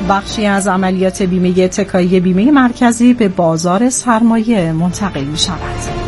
بخشی از عملیات بیمه اتکایی بیمه مرکزی به بازار سرمایه منتقل می شود.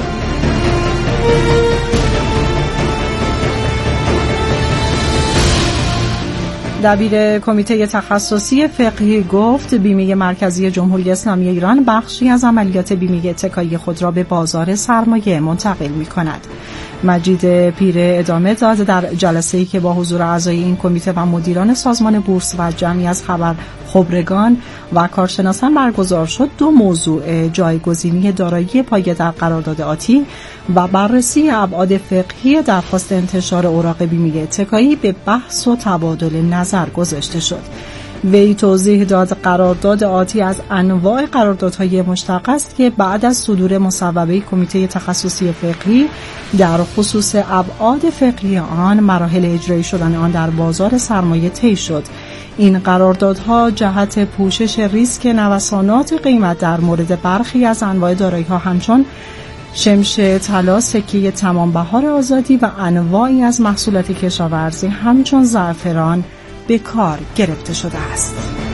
دبیر کمیته تخصصی فقهی گفت بیمه مرکزی جمهوری اسلامی ایران بخشی از عملیات بیمه اتکایی خود را به بازار سرمایه منتقل می کند. مجید پیر ادامه داد در جلسه‌ای که با حضور اعضای این کمیته و مدیران سازمان بورس و جمعی از خبرخبرگان و کارشناسان برگزار شد، دو موضوع جایگزینی دارایی پایه در قرارداد آتی و بررسی ابعاد فقهی درخواست انتشار اوراق بیمه اتکایی به بحث و تبادل نظر گذاشته شد. وی توضیح داد قرارداد آتی از انواع قراردادهای مشتق است که بعد از صدور مصوبه کمیته تخصصی فقهی در خصوص ابعاد فقهی آن مراحل اجرایی شدن آن در بازار سرمایه طی شد. این قراردادها جهت پوشش ریسک نوسانات قیمت در مورد برخی از انواع دارایی‌ها همچون شمش طلا، سکه تمام بهار آزادی و انواعی از محصولات کشاورزی همچون زعفران به کار گرفته شده است.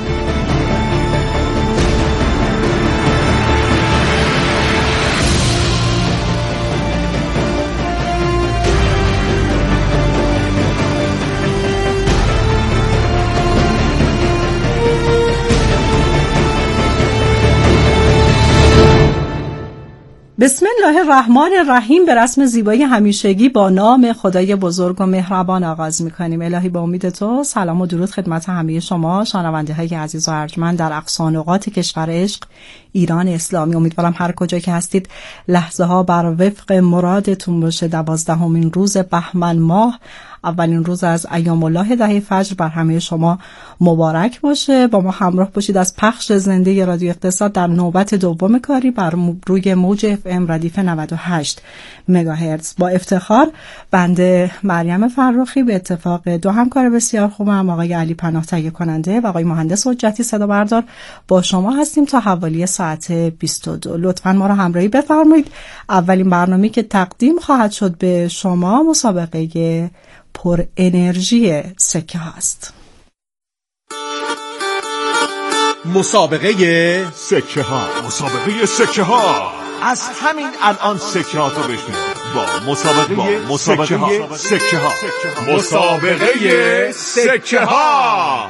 بسم الله الرحمن الرحیم. به رسم زیبایی همیشگی با نام خدای بزرگ و مهربان آغاز می‌کنیم. الهی با امید تو سلام و درود خدمت همه شما شنونده‌های عزیز و ارجمند در اقصا نقاط کشور عشق ایران اسلامی. امیدوارم هر کجا که هستید لحظه ها بر وفق مرادتون باشه. 12مین روز بهمن ماه، اولین روز از ایام الله دهه فجر بر همه شما مبارک باشه. با ما همراه باشید از پخش زنده رادیو اقتصاد در نوبت دوم کاری بر روی موج FM ردیف 98 مگاهرتز. با افتخار بنده مریم فرخی به اتفاق دو همکار بسیار خوبم، آقای علی پناه تهیه کننده و آقای مهندس حجتی صدا بردار، با شما هستیم تا حوالی ساعت 22. لطفاً ما را همراهی بفرمایید. اولین برنامه‌ای که تقدیم خواهد شد به شما مسابقه پر انرژی سکه هاست. مسابقه سکه ها. مسابقه سکه ها. از همین الان سکه ها تو بشنو با مسابقه سکه ها. مسابقه سکه ها.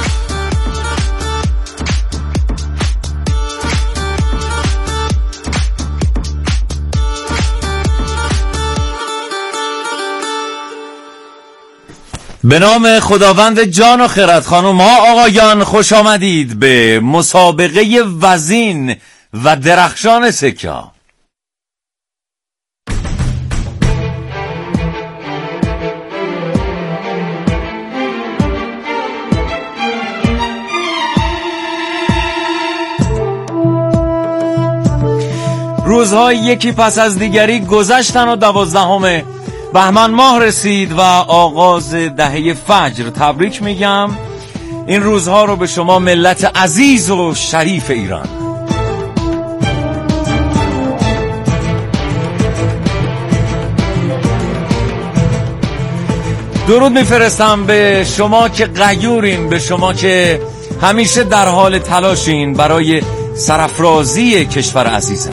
به نام خداوند جان و خرد. خانم ها آقایان، خوش آمدید به مسابقه وزین و درخشان سکه ها. روزها یکی پس از دیگری گذشتن و 12 بهمن ماه رسید و آغاز دهه فجر. تبریک میگم این روزها رو به شما ملت عزیز و شریف ایران. درود میفرستم به شما که غیورین، به شما که همیشه در حال تلاشین برای سرافرازی کشور عزیزم.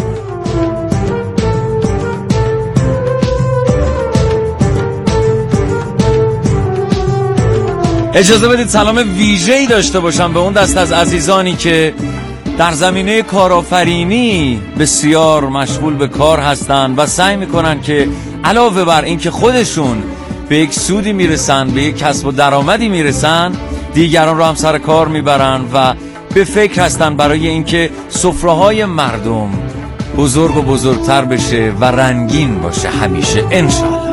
اجازه بدید سلام ویژه‌ای داشته باشم به اون دست از عزیزانی که در زمینه کارآفرینی بسیار مشغول به کار هستند و سعی میکنن که علاوه بر این که خودشون به یک سودی میرسن، به یک کسب و درآمدی میرسن، دیگران رو هم سر کار میبرن و به فکر هستن برای اینکه سفره‌های مردم بزرگ و بزرگتر بشه و رنگین باشه همیشه انشالله.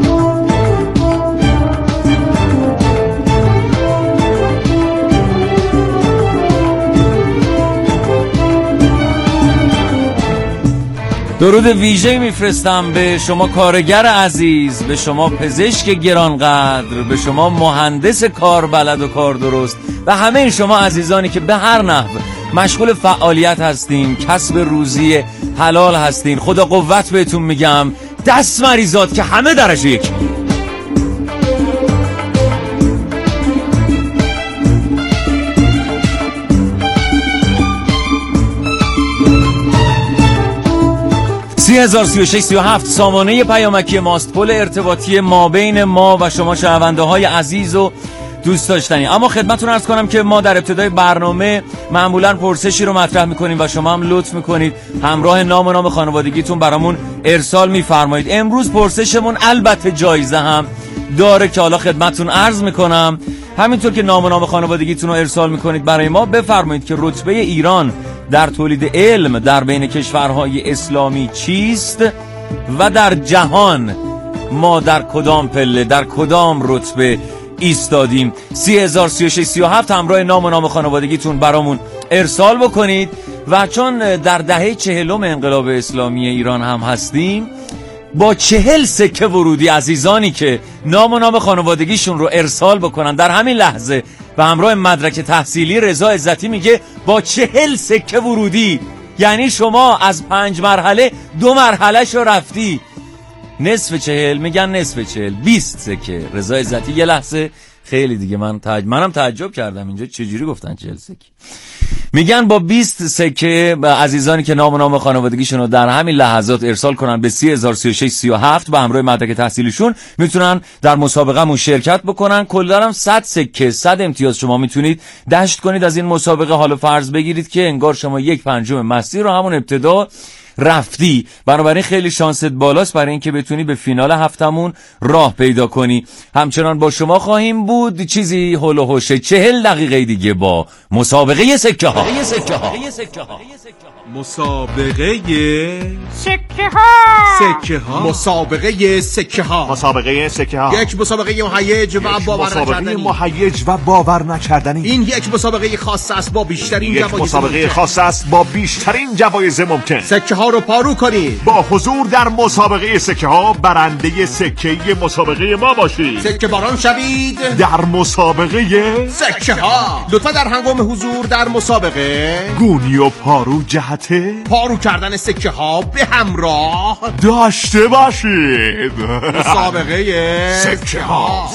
درود ویژه میفرستم به شما کارگر عزیز، به شما پزشک گرانقدر، به شما مهندس کار بلد و کار درست و همه شما عزیزانی که به هر نحو مشغول فعالیت هستین، کسب روزی حلال هستین. خدا قوت بهتون میگم، دست مریزات که همه درش یکی. 303637 سامانه پیامکی ماست، پل ارتباطی ما بین ما و شما شنونده های عزیز و دوست داشتنی. اما خدمتتون عرض کنم که ما در ابتدای برنامه معمولا پرسشی رو مطرح میکنیم و شما هم لطف میکنید همراه نام و نام خانوادگیتون برامون ارسال میفرمایید. امروز پرسشمون البته جایزه هم داره که حالا خدمتتون عرض میکنم. همینطور که نام و نام خانوادگیتون رو ارسال میکنید برای ما، بفرمایید که رتبه ایران در تولید علم در بین کشورهای اسلامی چیست و در جهان ما در کدام پله، در کدام رتبه ایستادیم. 303637 همراه نام و نام خانوادگیتون برامون ارسال بکنید. و چون در دهه 40 انقلاب اسلامی ایران هم هستیم، با 40 سکه ورودی عزیزانی که نام و نام خانوادگیشون رو ارسال بکنن در همین لحظه و همراه مدرک تحصیلی، رضا عزتی میگه با 40 سکه ورودی، یعنی شما از 5 مرحله 2 مرحله شو رفتی. نصف 40 میگن نصف 40 20 سکه. رضا عزتی یه لحظه خیلی دیگه منم تعجب کردم اینجا چجوری گفتن 40 سکه. میگن با 20 سکه عزیزانی که نام و نام خانوادگیشون رو در همین لحظات ارسال کنن به 303637 به همراه مدرک تحصیلیشون میتونن در مسابقه شرکت بکنن. کلا هم 100 سکه 100 امتیاز شما میتونید دشت کنید از این مسابقه. حالا فرض بگیرید که انگار شما 1/5 مسیر رو همون ابتدا رفتی، بنابراین خیلی شانست بالاست برای اینکه بتونی به فینال هفتمون راه پیدا کنی. همچنان با شما خواهیم بود چیزی هول و هوش 40 دقیقه دیگه با مسابقه سکه ها. مسابقه سکه ها. مسابقه سکه ها. یک مسابقه مهیج و باور نکردنی. این یک مسابقه خاص است با بیشترین جوایز ممکن. سکه ها رو پارو کنید. با حضور در مسابقه سکه ها برنده سکه مسابقه ما باشید. سکه باران شوید در مسابقه سکه ها. لطفا در هنگام حضور در مسابقه گونی و پارو جهت پارو کردن سکه ها به همراه داشته باشید. مسابقه سکه ها.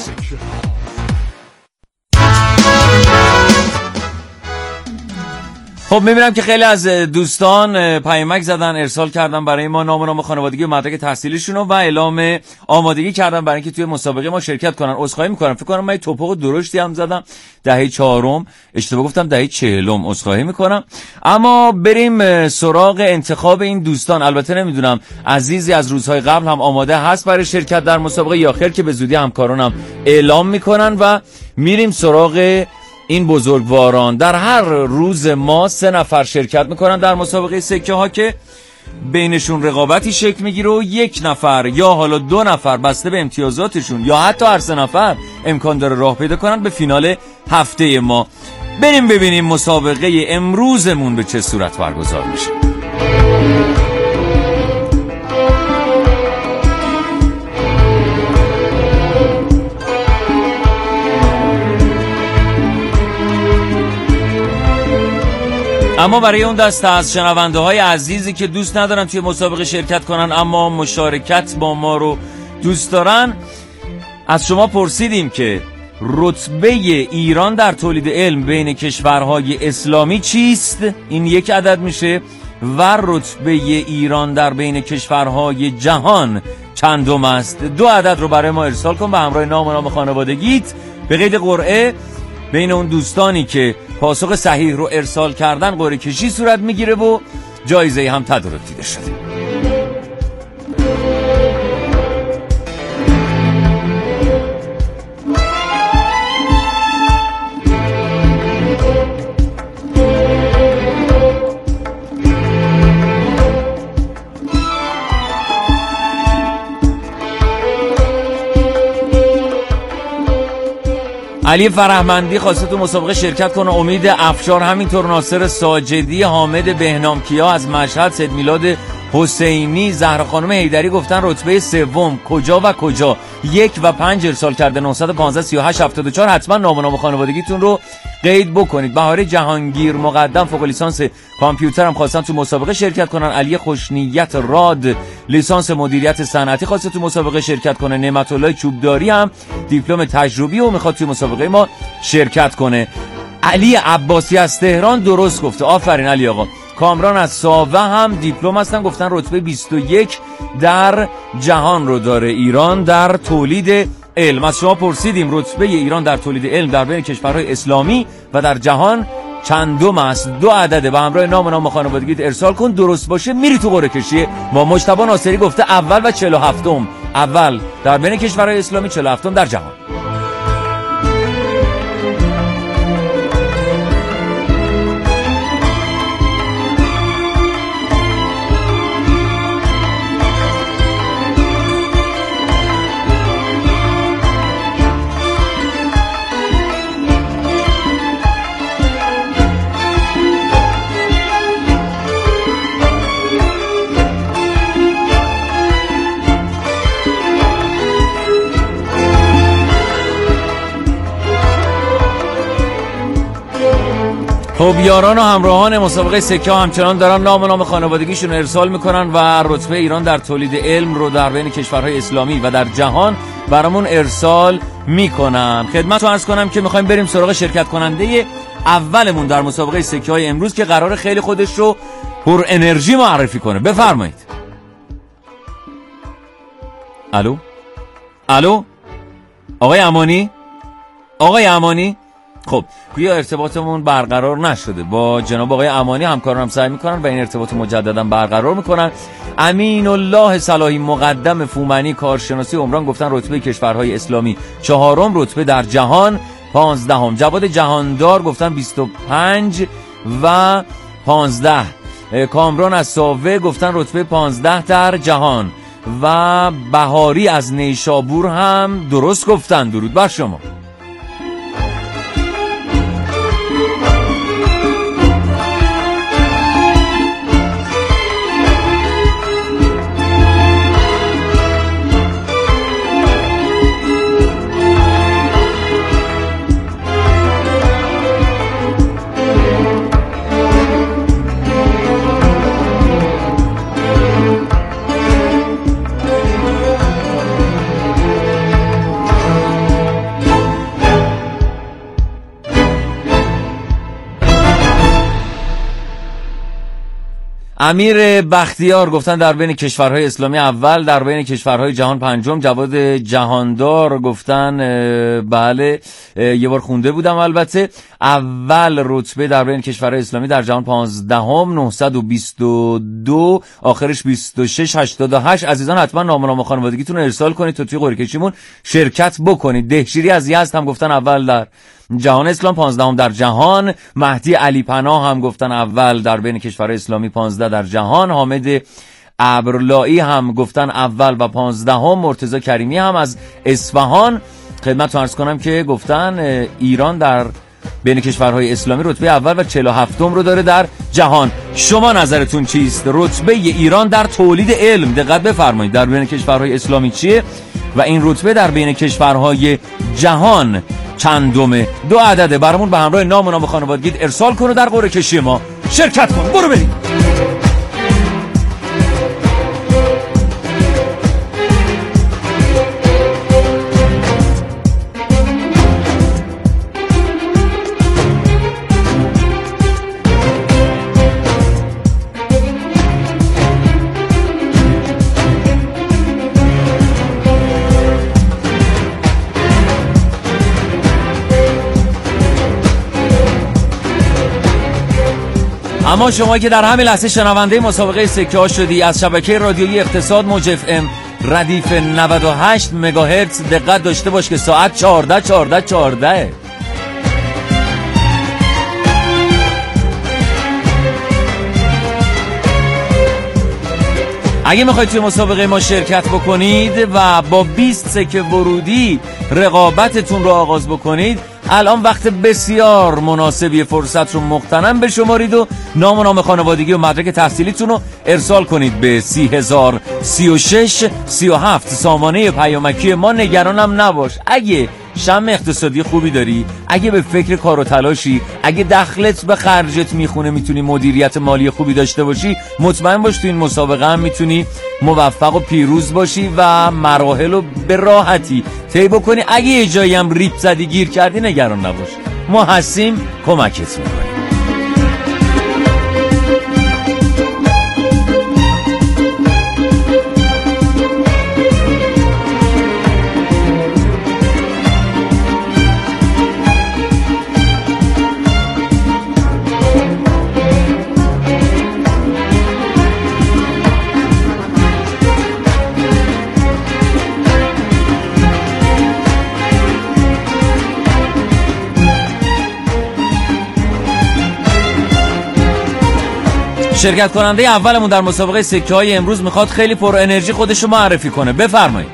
خب میبینم که خیلی از دوستان پیامک زدن، ارسال کردن برای ما نام و نام خانوادگی و مدرک تحصیلیشون و اعلام آمادگی کردن برای اینکه توی مسابقه ما شرکت کنن. عذرخواهی میکنم، فکر کنم من توپق درشتی هم زدم، دهه 4 اشتباه گفتم، دهه 40. عذرخواهی میکنم. اما بریم سراغ انتخاب این دوستان. البته نمیدونم عزیزی از روزهای قبل هم آماده هست برای شرکت در مسابقه یا خیر که به زودی همکارانم اعلام میکنن و میریم سراغ این بزرگواران. در هر روز ما 3 نفر شرکت میکنن در مسابقه سکه ها که بینشون رقابتی شکل میگیره و 1 نفر یا حالا 2 نفر بسته به امتیازاتشون یا حتی هر 3 نفر امکان داره راه پیدا کنن به فینال هفته ما. بریم ببینیم مسابقه امروزمون به چه صورت برگزار میشه. اما برای اون دسته از شنونده های عزیزی که دوست ندارن توی مسابقه شرکت کنن اما مشارکت با ما رو دوست دارن، از شما پرسیدیم که رتبه ایران در تولید علم بین کشورهای اسلامی چیست؟ این 1 عدد میشه. و رتبه ایران در بین کشورهای جهان چندم است؟ 2 عدد رو برای ما ارسال کن به همراه نام و نام خانوادگیت. به قید قرعه بین اون دوستانی که پاسخ صحیح رو ارسال کردن قرعه کشی صورت میگیره و جایزه هم تدارک دیده شده. علی فرهمندی خواسته تو مسابقه شرکت کنه، امید افشار همینطور، ناصر ساجدی، حامد بهنامکیا از مشهد، سید میلاد حسینی، زهرا خانم حیدری گفتن رتبه 3 کجا و کجا. 1 و 5 ارسال کرده 915 38 74. حتما نام و نام خانوادگیتون رو قید بکنید. بهاره جهانگیر مقدم فوق لیسانس کامپیوتر هم خواستن تو مسابقه شرکت کنن. علی خوشنیت راد لیسانس مدیریت صنعتی خواسته تو مسابقه شرکت کنه. نعمت الله چوبداری هم دیپلم تجربی و میخواد تو مسابقه ما شرکت کنه. علی عباسی از تهران درست گفته. آفرین علی آقا. کامران از ساوه هم دیپلم هستن، گفتن رتبه 21 در جهان رو داره ایران در تولید علم. از شما پرسیدیم رتبه ایران در تولید علم در بین کشورهای اسلامی و در جهان چندم است؟ 2 عدده. به همراه نام خانوادگیت ارسال کن، درست باشه میری تو قرعه کشی ما. مجتبی ناصری گفته اول و 47م، اول در بین کشورهای اسلامی، 47م در جهان. خب یاران و همراهان مسابقه سکه همچنان دارن نام خانوادگیشون ارسال میکنن و رتبه ایران در تولید علم رو در بین کشورهای اسلامی و در جهان برامون ارسال میکنن. خدمتتون عرض کنم که میخوایم بریم سراغ شرکت کننده اولمون در مسابقه سکه های امروز که قرار خیلی خودش رو پر انرژی معرفی کنه. بفرمایید. الو آقای امانی. خب گویا ارتباطمون برقرار نشده با جناب آقای امانی. همکارانم سعی میکنن و این ارتباط مجددا برقرار میکنن. امین الله صلاحی مقدم فومنی کارشناسی عمران گفتن رتبه کشورهای اسلامی 4م، رتبه در جهان 15م. جواد جهاندار گفتن 25 و 15. کامران از ساوه گفتن رتبه 15 در جهان و بهاری از نیشابور هم درست گفتن. درود بر شما. امیر بختیار گفتن در بین کشورهای اسلامی اول، در بین کشورهای جهان 5م. جواد جهاندار گفتن بله یه بار خونده بودم البته، اول رتبه در بین کشورهای اسلامی در جهان 15م 922، آخرش 2688. عزیزان حتما نام خانوادگیتون رو ارسال کنید تا توی قرعه کشیمون شرکت بکنید. دهشیری از یزد هم گفتن اول در جهان اسلام 15م در جهان. مهدی علی پناه هم گفتن اول در بین کشورهای اسلامی 15 در جهان. حامد ابرلایی هم گفتن اول و 15م. مرتضی کریمی هم از اصفهان خدمتتون عرض کنم که گفتن ایران در بین کشورهای اسلامی رتبه اول و 47م رو داره در جهان. شما نظرتون چیست؟ رتبه ایران در تولید علم دقت بفرمایید در بین کشورهای اسلامی چیه و این رتبه در بین کشورهای جهان چندمه؟ 2 عدده. برامون به همراه نام خانوادگیت ارسال کن و در قرعه کشی ما شرکت کن. برو بریم. اما شما که در همین لحظه شنونده مسابقه سکه ها شدی، از شبکه رادیویی اقتصاد موج اف ام ردیف 98 مگاهرتز دقت داشته باش که ساعت 14. اگه میخواید توی مسابقه ما شرکت بکنید و با 20 سکه ورودی رقابتتون رو آغاز بکنید، الان وقت بسیار مناسبی فرصت رو مغتنم بشمارید و نام خانوادگی و مدرک تحصیلیتون رو ارسال کنید به 3003637 سامانه پیامکی ما. نگرانم نباش، اگه شم اقتصادی خوبی داری، اگه به فکر کار و تلاشی، اگه دخلت به خرجت میخونه، میتونی مدیریت مالی خوبی داشته باشی، مطمئن باش تو این مسابقه هم میتونی موفق و پیروز باشی و مراحل رو به راحتی طی بکنی. اگه یه جایی هم ریپ زدی گیر کردی نگران نباش، ما هستیم کمکت میکنیم. شرکت کننده اولمون در مسابقه سکه های امروز میخواد خیلی پر انرژی خودشو معرفی کنه. بفرمایید.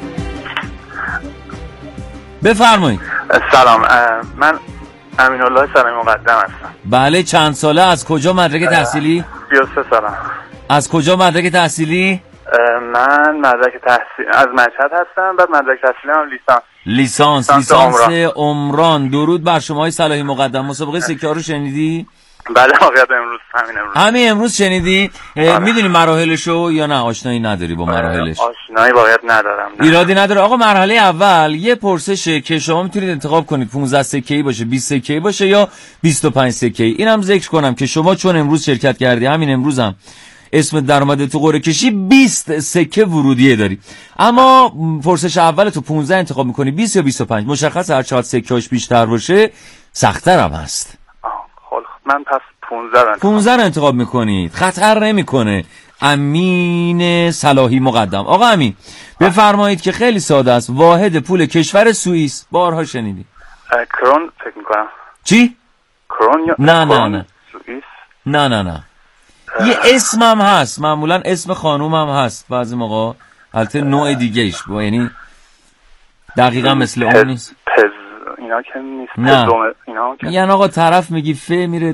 سلام، من امین الله سلامی مقدم هستم. بله، چند ساله؟ از کجا مدرک تحصیلی؟ 33 سالم. از کجا مدرک تحصیلی؟ من مدرک تحصیل از مشهد هستم. بعد مدرک تحصیلی هم لیسانس عمران. درود بر شما های صلاحی مقدم. مسابقه سکه ها رو شنیدی؟ بله، واقعیت همین امروز شنیدی؟ میدونی مراحلشو یا نه آشنایی نداری با مراحلش؟ آشنایی واقعیت ندارم. ایرادی نداره آقا. مرحله اول یه پرسشه که شما میتونید انتخاب کنید 15 سکه‌ای باشه، 20 سکه‌ای باشه یا 25 سکه‌ای. اینم ذکر کنم که شما چون امروز شرکت کردی، همین امروز هم اسم در اومده تو قرعه کشی، 20 سکه ورودیه داری. اما پرسش اول تو 15 انتخاب میکنی، 20 یا 25. مشخص هر چقدر سکه‌اش بیشتر باشه سخت‌تر هم هست. من پس 15 رو انتخاب میکنید، خطر نمیکنه. امین صلاحی مقدم. آقا امین بفرمایید که خیلی ساده است. واحد پول کشور سوئیس بارها شنیدی؟ کرون فکر میکنم. چی؟ کرون یا نه سوئیس؟ نه یه اسم هم هست، معمولا اسم خانوم هم هست بعضی موقع، البته نوع دیگه ایش یعنی دقیقا مثل اون نیست. اینا که نیست. نه یعنی آقا طرف میگی ف میره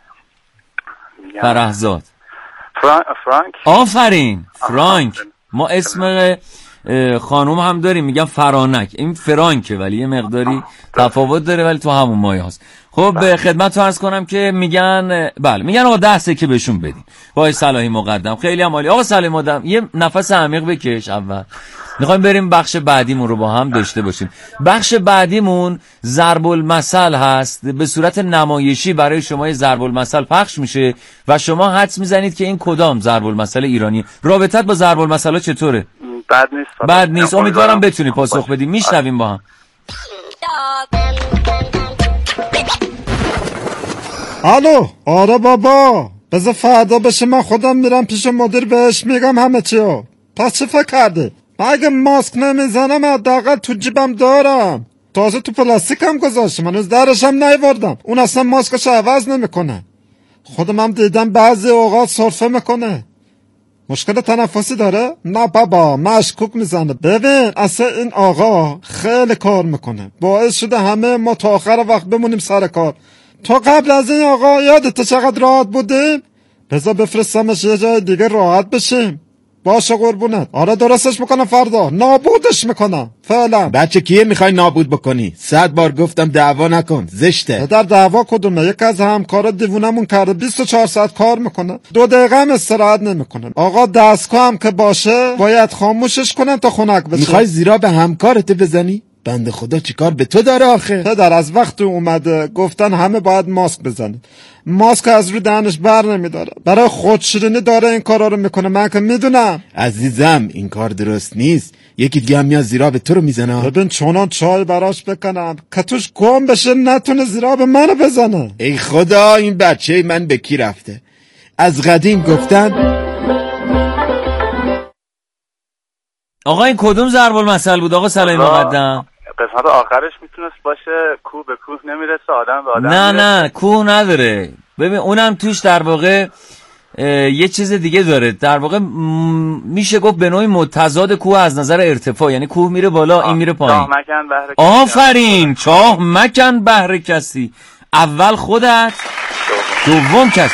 فرهزاد. فرانک. آفرین، فرانک. ما اسم خانوم هم داریم میگم فرانک، این فرانکه ولی یه مقداری تفاوت داره ولی تو همون مایه هست. خب به خدمت تو عرض کنم که میگن آقا 10 سکه بهشون بدین. وای صلاحی مقدم، خیلی هم عالی. آقا صلاحی مقدم یه نفس عمیق بکش. اول میخوایم بریم بخش بعدیمون رو با هم داشته باشیم. بخش بعدیمون ضرب المثل هست، به صورت نمایشی برای شما ضرب المثل پخش میشه و شما حدس میزنید که این کدام ضرب المثل ایرانی. رابطت با ضرب المثل چطوره؟ بد نیست. امیدوارم بتونی پاسخ بدی. میشنویم با هم. الو، آره بابا، بذار فردا بشه من خودم میرم پیش مدیر بهش میگم همه چیو. پس چه فکر کرده؟ اگه ماسک نمیزنم حداقل تو جیبم دارم. تازه تو پلاستیکم گذاشتم، هنوز درشم نیوردم. اون اصلا ماسکش عوض نمیکنه. خودم هم دیدم بعضی اوقات سرفه میکنه. مشکل تنفسی داره؟ نه بابا، مشکوک میزنه. ببین اصلا این آقا خیلی کار میکنه، باعث شده همه ما تا آخر وقت بمونیم سر کار. تو قبل از این آقا یادت چقدر راحت بودیم؟ بذار بفرستمش یه جای دیگه راحت بشیم. باشه قربونت. آره درستش میکنم، فردا نابودش میکنم. فعلا. بچه کیه میخوای نابود بکنی؟ 100 بار گفتم دعوا نکن، زشته. در دعوا کدومه؟ یک از همکارا دیوونمون کرده 24 ساعت کار میکنه، 2 دقیقه هم استراحت نمیکنه. آقا دستگاه هم که باشه باید خاموشش کنن تا خنک بشه. میخوای زیرا به همکارت بزنی؟ بنده خدا چیکار به تو داره آخه؟ پدر از وقت اومده گفتن همه باید ماسک بزنن. ماسک از رو دهنش بر نمیداره، برای خودشیرینی داره این کارا رو میکنه. من که میدونم. عزیزم این کار درست نیست. یکی دیگه هم میاد زیرا به تو رو میزنه. ببین چونان چای براش بکنم که توش گم بشه نتونه زیرا به منو بزنه. ای خدا این بچه من به کی رفته؟ از قدیم گفتن. آقا این کدوم ضرب المثل بود آقا صلاحی مقدم؟ قسمت آخرش میتونست باشه کوه به کوه نمیرسه، آدم به آدم نه کوه نداره. ببین اونم توش در واقع یه چیز دیگه داره. در واقع میشه گفت به نوعی متضاد کوه از نظر ارتفاع، یعنی کوه میره بالا این میره پایین. آفرین، چاه مکن بهر کسی. اول خودت، دوم کسی.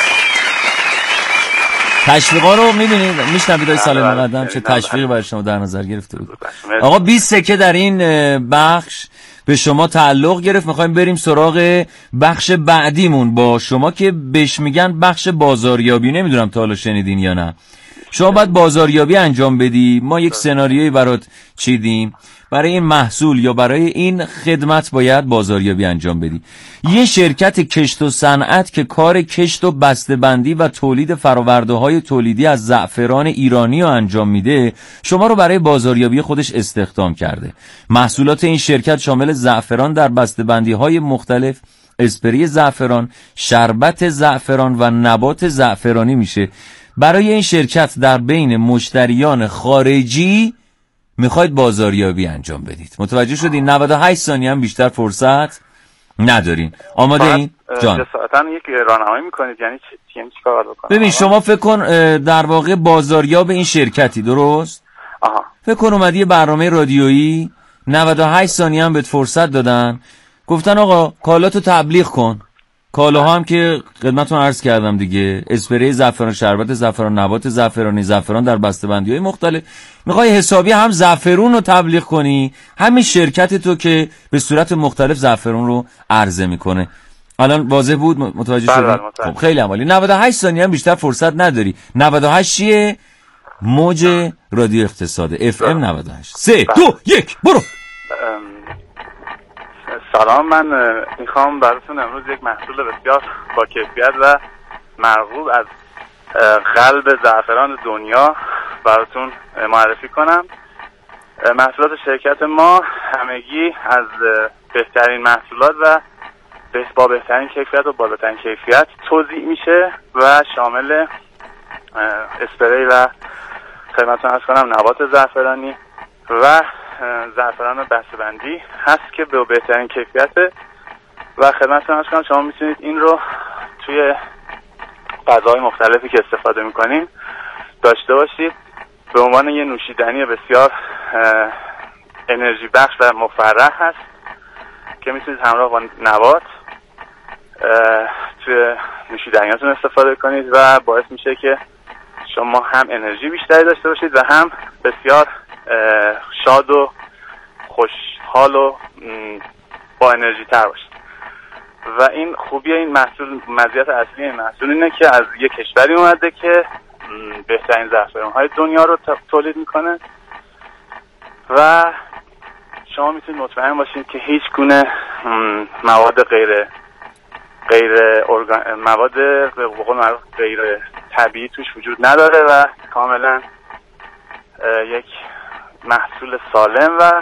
تشویقا رو میبینید، میشنوید های صلاحی مقدم چه تشویقی برای شما در نظر گرفته بود. آقا 20 سکه در این بخش به شما تعلق گرفت. میخوایم بریم سراغ بخش بعدیمون با شما که بهش میگن بخش بازاریابی. نمیدونم تا حالا شنیدین یا نه. شما باید بازاریابی انجام بدی. ما یک سناریویی برات چیدیم، برای این محصول یا برای این خدمت باید بازاریابی انجام بدی. یه شرکت کشت و صنعت که کار کشت و بسته‌بندی و تولید فرآورده‌های تولیدی از زعفران ایرانی رو انجام میده، شما رو برای بازاریابی خودش استخدام کرده. محصولات این شرکت شامل زعفران در بسته‌بندی‌های مختلف، اسپری زعفران، شربت زعفران و نبات زعفرانی میشه. برای این شرکت در بین مشتریان خارجی میخواید بازاریابی انجام بدید. متوجه شدین؟ 98 ثانیه هم بیشتر فرصت ندارین. آماده این؟ جسارتاً یک راهنمایی میکنید، یعنی چی کار بکنم؟ ببین شما فکر کن در واقع بازاریاب این شرکتی، درست؟ آها. فکر کن اومدی برنامه رادیویی 98 ثانیه هم بهت فرصت دادن، گفتن آقا کالاتو تبلیغ کن. کالاها هم که خدمتتون عرض کردم دیگه، اسپری زعفران، شربت زعفران، نبات زعفرانی، زعفران در بسته‌بندی‌های مختلف. میخوای حسابی هم زعفرون رو تبلیغ کنی، همین شرکت تو که به صورت مختلف زعفرون رو عرضه میکنه. الان واضح بود؟ متوجه شدی؟ خب خیلی عالی. 98 ثانیه هم بیشتر فرصت نداری. 98 چیه؟ موج رادیو اقتصاد FM 98. 3 2 1 برو. سلام، من میخوام براتون امروز یک محصول بسیار با کیفیت و مرغوب از قلب زعفران دنیا براتون معرفی کنم. محصولات شرکت ما همگی از بهترین محصولات و با بهترین کیفیت و بالاترین کیفیت توزیع میشه و شامل اسپری و خدمتتون عرض کنم نبات زعفرانی و زعفران بسته‌بندی هست که به بهترین کیفیته و خدمتتون عرض کنم شما میتونید این رو توی غذاهای مختلفی که استفاده میکنین داشته باشید. به عنوان یه نوشیدنی بسیار انرژی بخش و مفرح هست که میتونید همراه با نبات توی نوشیدنیاتون استفاده کنید و باعث میشه که شما هم انرژی بیشتری داشته باشید و هم بسیار شاد و خوشحال و با انرژی تر باشید. و این خوبی این محصول، مزیت اصلی این محصول اینه که از یک کشوری اومده که بهترین زعفران‌های دنیا رو تولید میکنه و شما میتونید مطمئن باشید که هیچ گونه مواد غیر طبیعی توش وجود نداره و کاملا یک محصول سالم و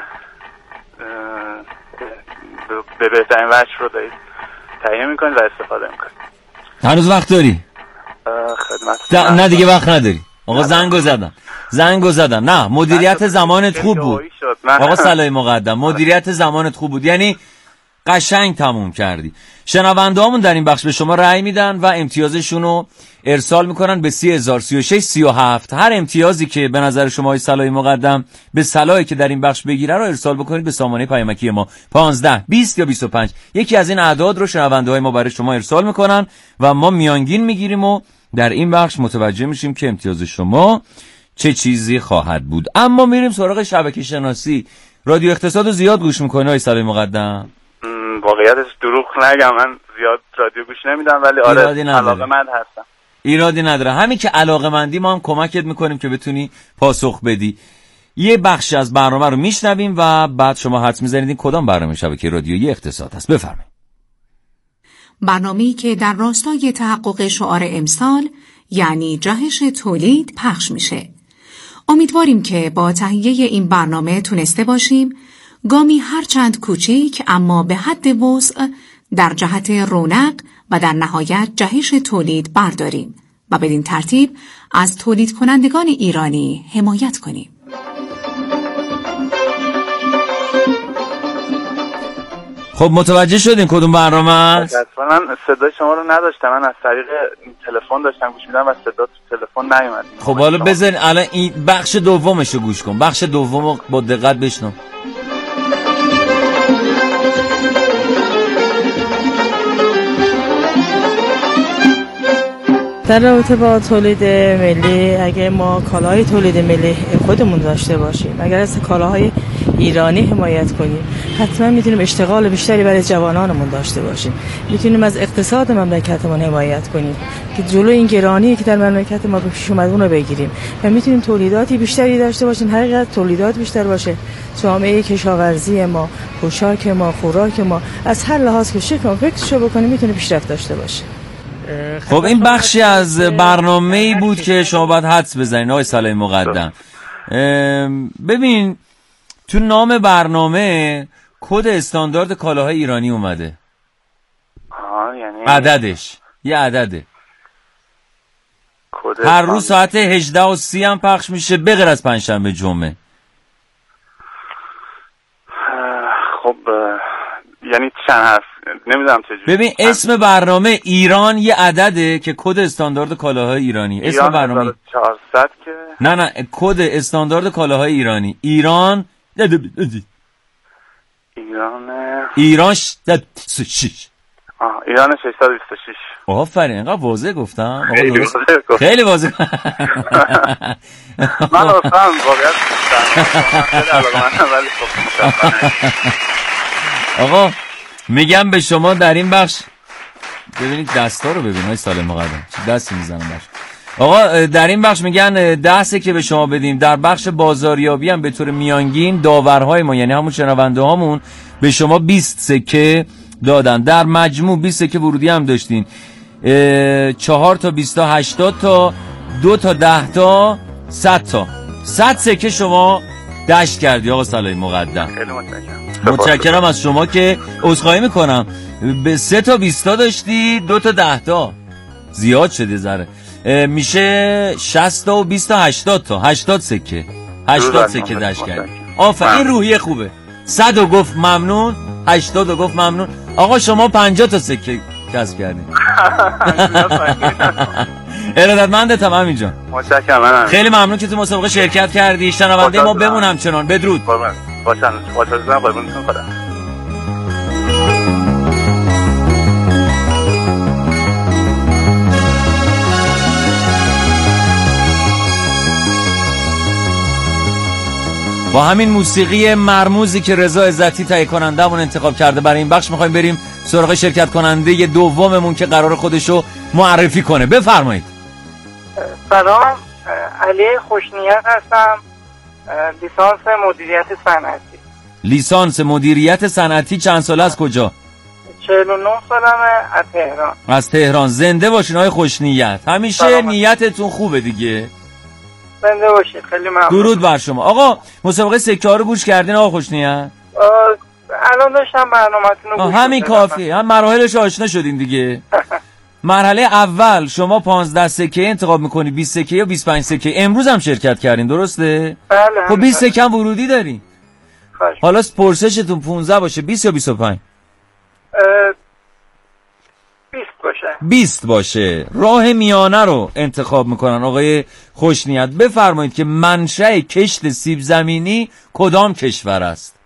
به بهترین وجه رو دارید تهیه میکنید و استفاده میکنید. هنوز وقت داری؟ خدمت نه دیگه وقت نداری. آقا زنگو زدن. نه مدیریت زمانت خوب بود آقا صلاحی مقدم، مدیریت زمانت خوب بود، یعنی قشنگ تموم کردی. شنونده‌هامون در این بخش به شما رأی میدن و امتیازشون رو ارسال میکنن به 30,036 37. هر امتیازی که به نظر شما های صلاحی مقدم به صلاحی که در این بخش بگیره رو ارسال بکنید به سامانه پیامکی ما 15 20 یا 25. یکی از این اعداد رو شنونده‌های ما برای شما ارسال میکنن و ما میانگین میگیریم و در این بخش متوجه میشیم که امتیاز شما چه چیزی خواهد بود. اما میریم سراغ شبکه شناسی. رادیو اقتصاد رو زیاد گوش میکنید های صلاحی مقدم؟ واقعیتش دروغ نگم من زیاد رادیو گوش نمیدم، ولی علاقه‌مند هستم. ایرادی نداره. همین که علاقه‌مندی ما هم کمکت میکنیم که بتونی پاسخ بدی. یه بخش از برنامه رو میشنویم و بعد شما حدس میزنید این کدام برنامه شبکه رادیویی اقتصاد هست. بفرمایید. برنامه‌ای که در راستای تحقق شعار امسال یعنی جهش تولید پخش میشه. امیدواریم که با تهیه این برنامه تونسته باشیم گامی هرچند کوچیک اما به حد وسع در جهت رونق و در نهایت جهش تولید برداریم و بدین ترتیب از تولید کنندگان ایرانی حمایت کنیم. خب متوجه شدین کدوم برنامه است؟ من صدای شما رو نداشتم، من از طریق تلفن داشتم گوش میدم و صدا تو تلفن نیومد. خب حالا بذارین الان این بخش دومش رو گوش کن. بخش دومو با دقت بشنو. در رابطه با تولید ملی، اگه ما کالاهای تولید ملی خودمون داشته باشیم، اگر از کالاهای ایرانی حمایت کنیم، حتما میتونیم اشتغال بیشتری برای جوانانمون داشته باشیم. میتونیم از اقتصاد مملکتمون حمایت کنیم که جلو این گرانی که در مملکت ما به پیش اومد اون رو بگیریم و میتونیم تولیداتی بیشتری داشته باشیم. حقیقت تولیدات بیشتر باشه، جامعه کشاورزی ما، پوشاک ما، خوراک ما از هر لحاظ که فکرشو بکنیم میتونه پیشرفت داشته باشه. خب این بخشی از برنامه‌ای بود که شما باید حدس بزنید آقای صلاحی مقدم. ببین تو نام برنامه کد استاندارد کالاهای ایرانی اومده. یعنی عددش یه عدده. هر روز ساعت 18:30 هم پخش میشه به غیر از پنجشنبه جمعه. خب یعنی چند هست نمیدونم چجوری. ببین اسم برنامه ایران یه عدده که کد استاندارد کالاهای ایرانی. اسم برنامه 1400 که نه کد استاندارد کالاهای ایرانی. ایران 626. ایران 626. آفرین، اینقدر واضح گفتم. خیلی واضح. من اصلا واقعا خیلی علاقه‌مندم ولی خب آقا میگم به شما در این بخش ببینید دستا رو ببین های سال مقدم چه دستی میزنم باش. آقا در این بخش میگن 10 سکه به شما بدیم. در بخش بازاریابی هم به طور میانگین داورهای ما یعنی همون شنونده هامون به شما 20 سکه دادن. در مجموع 20 سکه ورودی هم داشتین. 4 تا 20 تا 80 تا 2 تا 10 تا 100 تا 100 سکه شما دشت کردی آقا صلاحی مقدم. خیلی متشکرم از شما که عذرخواهی میکنم به 3 تا 20 تا داشتی 2 تا 10 تا زیاد شده ذره میشه 60 تا و 20 تا 80 تا 80 سکه 80 سکه دشت کردی. این روحیه خوبه. 100 رو گفت ممنون 80 رو گفت ممنون. آقا شما 50 تا سکه کسب کردین. ارادتمندتم امین جان. متشکرم. خیلی ممنون که تو مسابقه شرکت کردی. شنونده ما بمون همچنان. بدرود. باشن قربونتون خدا. با همین موسیقی مرموزی که رضا عزتی تهیه کنندمون انتخاب کرده برای این بخش میخوایم بریم سراغ شرکت کننده دوممون که قرار خودشو معرفی کنه. بفرمایید. سلام، علی خوشنیت هستم. لیسانس مدیریت صنعتی. لیسانس مدیریت صنعتی چند ساله از کجا؟ 49 سالمه از تهران. از تهران. زنده باشین آقای خوشنیت. همیشه نیتتون خوبه دیگه. زنده باشید. خیلی ممنون. درود بر شما. آقا مسابقه سکه ها رو گوش کردین آقا خوشنیت؟ الان داشتم برنامه‌تون رو گوش می‌کردم. همین کافی. هم مراحلش آشنا شدین دیگه. مرحله اول شما 15 سکه انتخاب میکنی 20 سکه یا 25 سکه. امروز هم شرکت کردین درسته؟ بله. خب 20 سکه هم ورودی دارین. حالا پرسشتون 15 باشه 20 یا 25؟ 20 باشه. 20 باشه. راه میانه رو انتخاب میکنن آقای خوشنیت. بفرمایید که منشأ کشت سیب زمینی کدام کشور است؟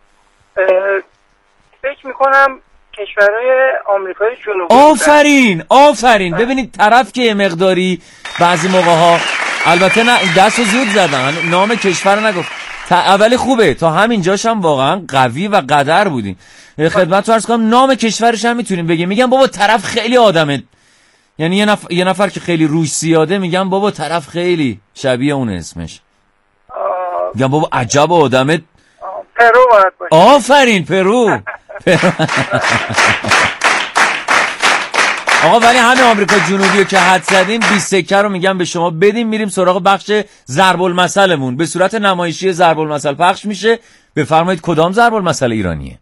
فکر میکنم کشورهای آمریکای جنوبی. آفرین. ببینید طرف که مقداری بعضی موقع ها البته نه دستو زود زدن نام کشور نگفت اولی خوبه تا همین جاش هم واقعا قوی و قدر بودین. خدمت رو عرض کنم نام کشورش هم میتونیم بگیم. میگم بابا طرف خیلی آدمه یعنی یه نفر که خیلی روش زیاده میگم بابا طرف خیلی شبیه اون اسمش. میگم بابا عجب آدمه. پرو باید باشه. آفرین پرو. آقا ولی همین آمریکا جنوبی رو که حد زدیم 20 سکه رو میگم به شما بدیم. میریم سراغ بخش ضرب المثلمون. به صورت نمایشی ضرب المثل پخش میشه. بفرمایید کدام ضرب المثل ایرانیه؟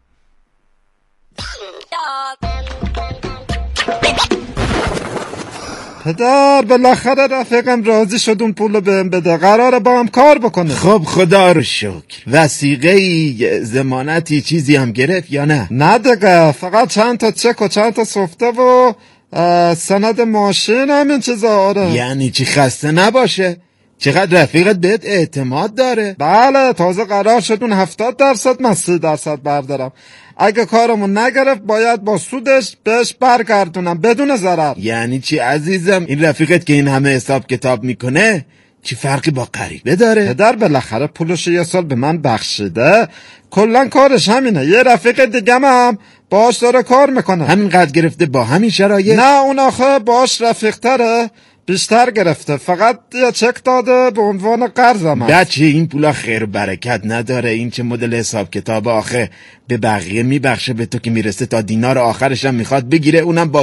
پدر بالاخره رفیقم راضی شد اون پولو بهم بده. قراره با هم کار بکنه. خب خدا رو شکر. وثیقه ضمانتی چیزی هم گرفت یا نه؟ نه دیگه، فقط چند تا چک و چند تا سفته و سند ماشین همین چیزا. آره. یعنی چی خسته نباشه؟ چقدر رفیقت بهت اعتماد داره؟ بله تازه قرار شد اون 70% من 30% بردارم. اگه کارمون نگرفت باید با سودش بهش برگردونم بدون ضرر. یعنی چی عزیزم؟ این رفیقت که این همه حساب کتاب میکنه چی فرقی با غریبه داره؟ پدر بالاخره پولش یه سال به من بخشیده. کلن کارش همینه. یه رفیق دیگم هم باش داره کار میکنه. همینقدر گرفته با همین شرایط؟ نه اون آخه باش رفیق تره، بیشتر گرفته. فقط یه چک داده به عنوان قرضم. بچه این پولا خیر برکت نداره. این چه مدل حساب کتاب آخه؟ به بقیه میبخشه به تو که میرسه تا دینار آخرش هم میخواد بگیره، اونم با